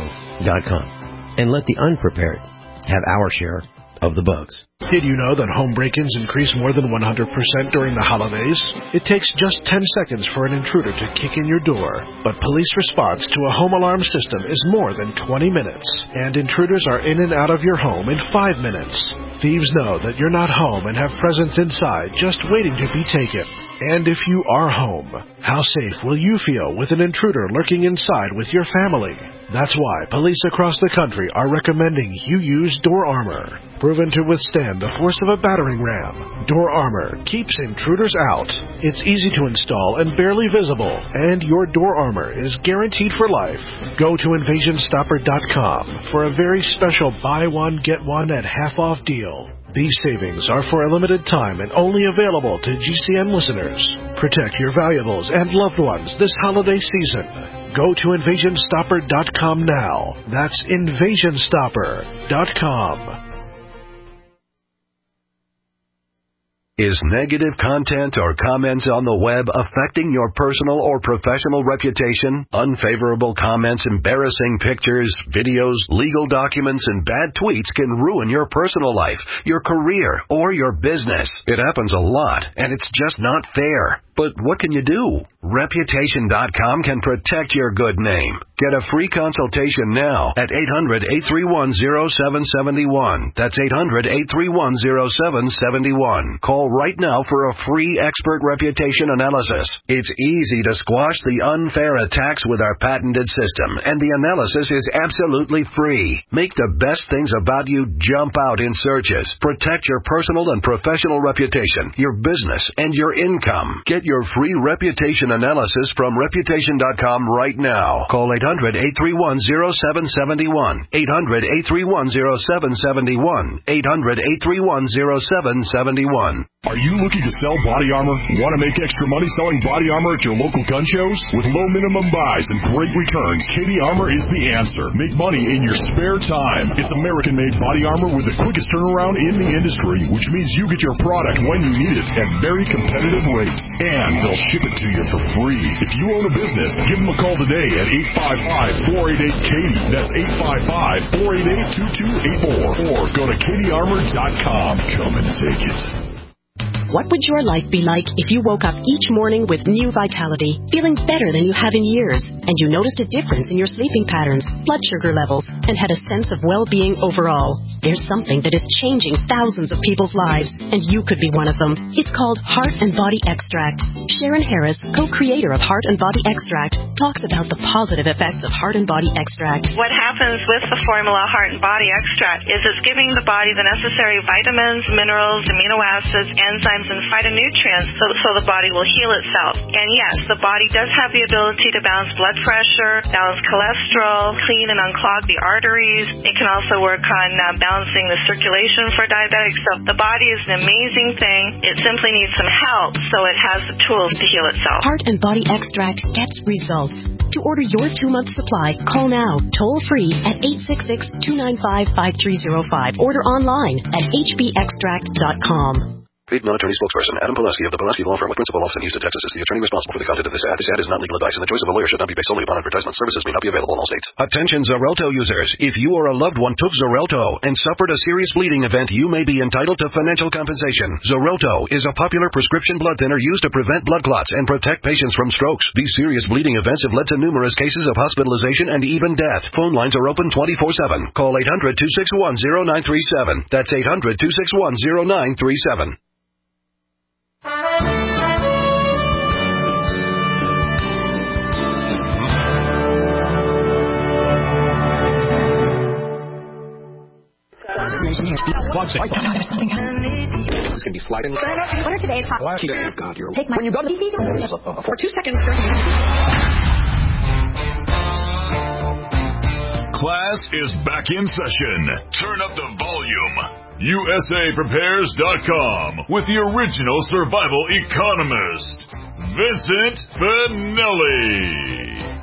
C: dot com, and let the unprepared have our share of the bugs.
O: Did you know that home break-ins increase more than one hundred percent during the holidays? It takes just ten seconds for an intruder to kick in your door, but police response to a home alarm system is more than twenty minutes, and intruders are in and out of your home in five minutes. Thieves know that you're not home and have presents inside just waiting to be taken. And if you are home, how safe will you feel with an intruder lurking inside with your family? That's why police across the country are recommending you use Door Armor. Proven to withstand the force of a battering ram, Door Armor keeps intruders out. It's easy to install and barely visible, and your Door Armor is guaranteed for life. Go to invasion stopper dot com for a very special buy one, get one at half-off deal. These savings are for a limited time and only available to G C N listeners. Protect your valuables and loved ones this holiday season. Go to invasion stopper dot com now. That's invasion stopper dot com.
P: Is negative content or comments on the web affecting your personal or professional reputation? Unfavorable comments, embarrassing pictures, videos, legal documents, and bad tweets can ruin your personal life, your career, or your business. It happens a lot, and it's just not fair. But what can you do? Reputation dot com can protect your good name. Get a free consultation now at eight hundred, eight three one, zero seven seven one. That's eight hundred, eight three one, zero seven seven one. Call right now for a free expert reputation analysis. It's easy to squash the unfair attacks with our patented system, and the analysis is absolutely free. Make the best things about you jump out in searches. Protect your personal and professional reputation, your business, and your income. Get your free reputation analysis from Reputation dot com right now. Call eight hundred, eight three one, zero seven seven one. eight hundred, eight three one, zero seven seven one. eight hundred, eight three one, zero seven seven one.
B: Are you looking to sell body armor? Want to make extra money selling body armor at your local gun shows? With low minimum buys and great returns, K D Armor is the answer. Make money in your spare time. It's American-made body armor with the quickest turnaround in the industry, which means you get your product when you need it at very competitive rates. And they'll ship it to you for free. If you own a business, give them a call today at eight five five, four eight eight, K D Y. That's eight five five, four eight eight, two two eight four. Or go to K D armor dot com. Come and take it.
J: What would your life be like if you woke up each morning with new vitality, feeling better than you have in years, and you noticed a difference in your sleeping patterns, blood sugar levels, and had a sense of well-being overall? There's something that is changing thousands of people's lives, and you could be one of them. It's called Heart and Body Extract. Sharon Harris, co-creator of Heart and Body Extract, talks about the positive effects of Heart and Body Extract.
K: What happens with the formula Heart and Body Extract is it's giving the body the necessary vitamins, minerals, amino acids, enzymes, and phytonutrients so, so the body will heal itself. And yes, the body does have the ability to balance blood pressure, balance cholesterol, clean and unclog the arteries. It can also work on uh, balancing the circulation for diabetics. So the body is an amazing thing. It simply needs some help so it has the tools to heal itself.
J: Heart and Body Extract gets results. To order your two-month supply, call now, toll-free at eight six six, two nine five, five three zero five. Order online at h b extract dot com.
P: Paid non-attorney spokesperson Adam Pulaski of the Pulaski Law Firm with principal office in Houston, Texas is the attorney responsible for the content of this ad. This ad is not legal advice, and the choice of a lawyer should not be based solely upon advertisement. Services may not be available in all states. Attention Xarelto users. If you or a loved one took Xarelto and suffered a serious bleeding event, you may be entitled to financial compensation. Xarelto is a popular prescription blood thinner used to prevent blood clots and protect patients from strokes. These serious bleeding events have led to numerous cases of hospitalization and even death. Phone lines are open twenty-four seven. Call eight hundred, two six one, zero nine three seven. That's eight hundred, two six one, zero nine three seven.
Q: This is going to be sliding. What are today's hot? God, you're Take my when you go to the for two seconds.
B: Class is back in session. Turn up the volume. U S A Prepares dot com with the original survival economist, Vincent Finelli.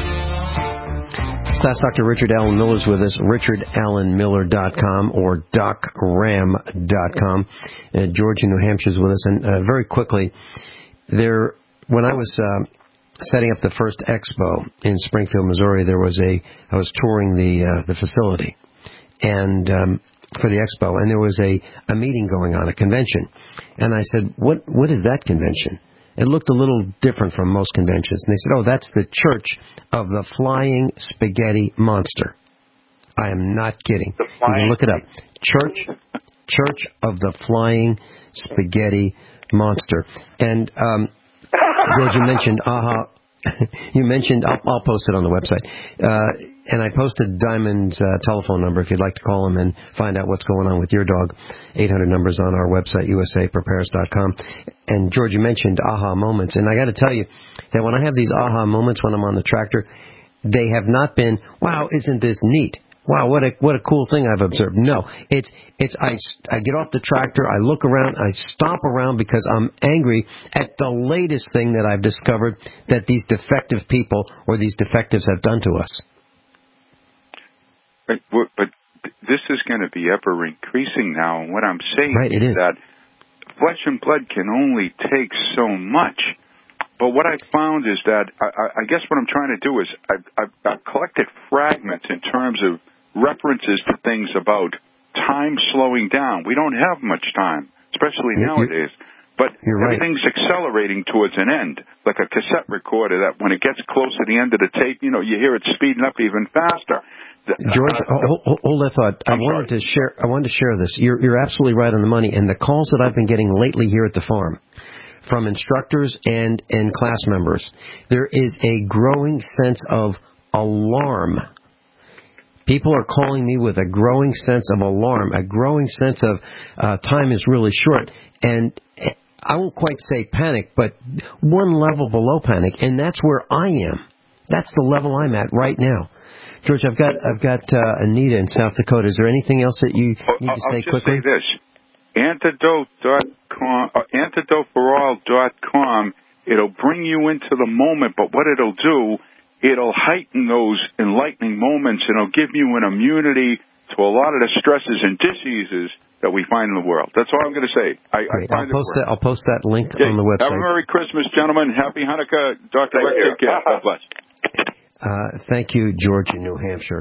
C: Class Doctor Richard Allen Miller is with us, richard allen miller dot com or doc ram dot com. Uh, George in New Hampshire is with us. And uh, very quickly, there, when I was uh, setting up the first expo in Springfield, Missouri, there was a, I was touring the uh, the facility and um, for the expo, and there was a, a meeting going on, a convention. And I said, what what is that convention? It looked a little different from most conventions. And they said, oh, that's the Church of the Flying Spaghetti Monster. I am not kidding. You can look it up. Church Church of the Flying Spaghetti Monster. And, um, George, you mentioned AHA. You mentioned, I'll, I'll post it on the website. Uh, and I posted Diamond's uh, telephone number if you'd like to call him and find out what's going on with your dog. eight hundred numbers on our website, U S A Prepares dot com. And George, you mentioned aha moments. And I got to tell you that when I have these aha moments when I'm on the tractor, they have not been, wow, isn't this neat? Wow, what a what a cool thing I've observed. No, it's it's I, I get off the tractor, I look around, I stomp around because I'm angry at the latest thing that I've discovered that these defective people or these defectives have done to us.
N: But, but this is going to be ever increasing now, and what I'm saying
C: right, it is,
N: is that flesh and blood can only take so much. But what I found is that I, I guess what I'm trying to do is I've, I've, I've collected fragments in terms of references to things about time slowing down. We don't have much time, especially nowadays. But
C: You're right.
N: everything's accelerating towards an end, like a cassette recorder that when it gets close to the end of the tape, you know, you hear it speeding up even faster.
C: George, hold, hold, hold that thought. I
N: I'm
C: wanted
N: sorry.
C: to share. I wanted to share this. You're, you're absolutely right on the money. And the calls that I've been getting lately here at the farm, from instructors and and class members, there is a growing sense of alarm. People are calling me with a growing sense of alarm, a growing sense of uh, time is really short, and I won't quite say panic, but one level below panic, and that's where I am. That's the level I'm at right now. George, I've got I've got uh, Anita in South Dakota. Is there anything else that you need to say
N: I'll just
C: quickly?
N: say this. Antidote dot com, uh, antidote for all dot com, it'll bring you into the moment, but what it'll do, it'll heighten those enlightening moments, and it'll give you an immunity to a lot of the stresses and diseases that we find in the world. That's all I'm going to say. I,
C: Great.
N: I
C: I'll post that. I'll post that link
N: okay.
C: on the website.
N: Have a Merry Christmas, gentlemen. Happy Hanukkah. Doctor Rick, take care. God bless.
C: Uh, thank you, George in New Hampshire.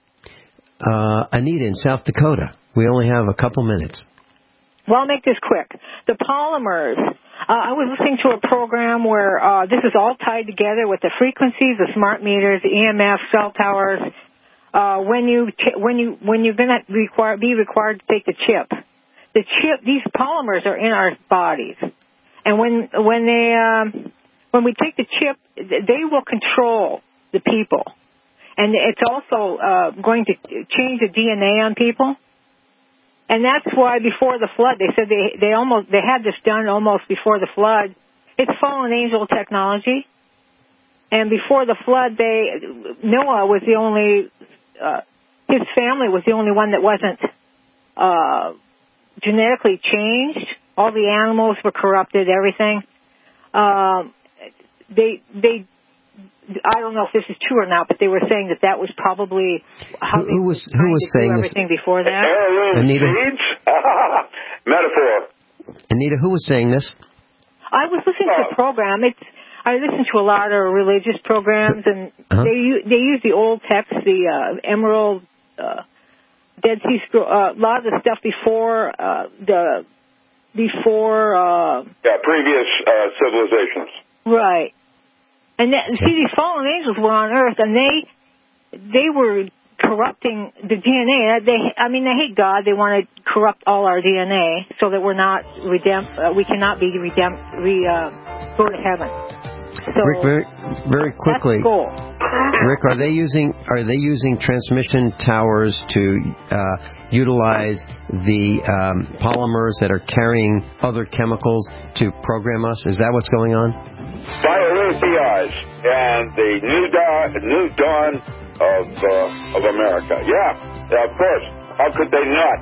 C: Uh, Anita in South Dakota. We only have a couple minutes.
R: Well, I'll make this quick. The polymers. Uh, I was listening to a program where uh, this is all tied together with the frequencies, the smart meters, the E M F, cell towers. Uh, when you t- when you when you're going to require be required to take the chip, the chip these polymers are in our bodies, and when when they um, when we take the chip, they will control the people, and it's also uh, going to change the D N A on people. And that's why before the flood, they said they they almost they had this done almost before the flood. It's fallen angel technology. And before the flood, they Noah was the only uh, his family was the only one that wasn't uh, genetically changed. All the animals were corrupted. Everything. Um, they they. I don't know if this is true or not, but they were saying that that was probably how
C: who,
R: they
C: who was
R: were
C: who was
R: to
C: saying
R: do
C: this?
R: everything before that.
C: Anita,
E: Metaphor.
C: Anita, who was saying this?
R: I was listening to a program. It's I listen to a lot of religious programs, and
C: Uh-huh.
R: they u- they use the old text, the uh, Emerald, uh, Dead Sea Scroll, uh, a lot of the stuff before uh, the before. Uh,
E: Yeah, previous uh, civilizations.
R: right. And that, see, these fallen angels were on Earth, and they they were corrupting the D N A. They, I mean, they hate God. They want to corrupt all our D N A so that we're not redempt. Uh, we cannot be redempt. Re uh, go to heaven. So
C: Rick, very very quickly.
R: That's the goal.
C: Rick, are they using are they using transmission towers to uh, utilize the um, polymers that are carrying other chemicals to program us? Is that what's going on?
E: Bio-A P Is and the new dawn, new dawn of uh, of America. Yeah, yeah, of course. How could they not?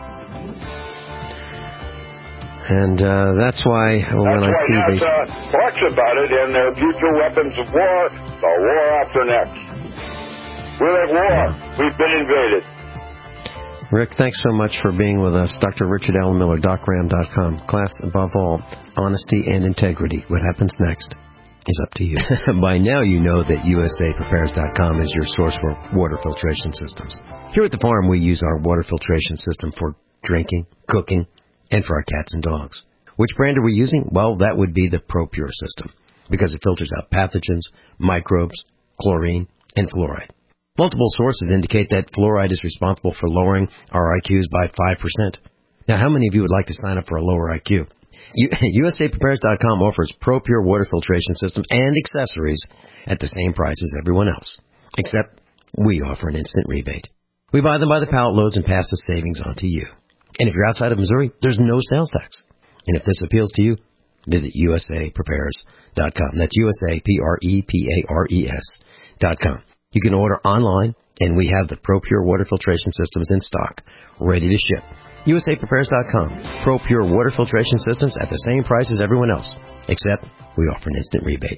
C: And uh, that's why when
E: That's
C: I
E: why
C: see
E: NASA
C: these.
E: talks about it in their future weapons of war, the war after next. We're at war. We've been invaded.
C: Rick, thanks so much for being with us. Doctor Richard Allen Miller, doc ram dot com. Class, above all, honesty and integrity. What happens next is up to you. By now you know that U S A Prepares dot com is your source for water filtration systems. Here at the farm, we use our water filtration system for drinking, cooking, and for our cats and dogs. Which brand are we using? Well, that would be the ProPure system, because it filters out pathogens, microbes, chlorine, and fluoride. Multiple sources indicate that fluoride is responsible for lowering our I Qs by five percent. Now, how many of you would like to sign up for a lower I Q? U S A Prepares dot com offers ProPure water filtration systems and accessories at the same price as everyone else, except we offer an instant rebate. We buy them by the pallet loads and pass the savings on to you. And if you're outside of Missouri, there's no sales tax. And if this appeals to you, visit U S A Prepares dot com. That's U S A P R E P A R E S dot com. You can order online, and we have the ProPure water filtration systems in stock, ready to ship. U S A Prepares dot com. ProPure water filtration systems at the same price as everyone else, except we offer an instant rebate.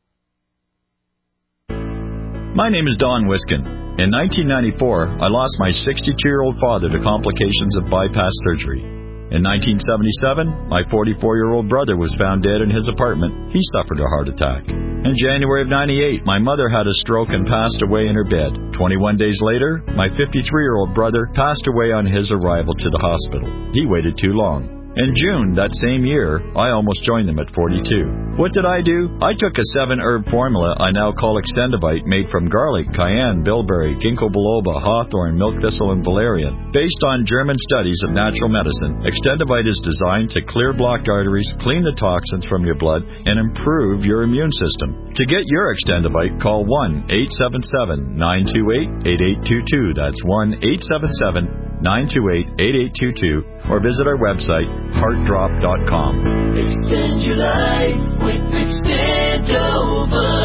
S: My name is Don Wiskin. In nineteen ninety-four, I lost my sixty-two-year-old father to complications of bypass surgery. In nineteen seventy-seven, my forty-four-year-old brother was found dead in his apartment. He suffered a heart attack. In January of ninety-eight, my mother had a stroke and passed away in her bed. twenty-one days later, my fifty-three-year-old brother passed away on his arrival to the hospital. He waited too long. In June that same year, I almost joined them at forty-two. What did I do? I took a seven-herb formula I now call Extendivite, made from garlic, cayenne, bilberry, ginkgo biloba, hawthorn, milk thistle, and valerian. Based on German studies of natural medicine, Extendivite is designed to clear blocked arteries, clean the toxins from your blood, and improve your immune system. To get your Extendivite, call one eight seven seven, nine two eight, eight eight two two. That's one eight seven seven, nine two eight, eight eight two two, or visit our website, heart drop dot com.
T: Extend your life with Extendovite.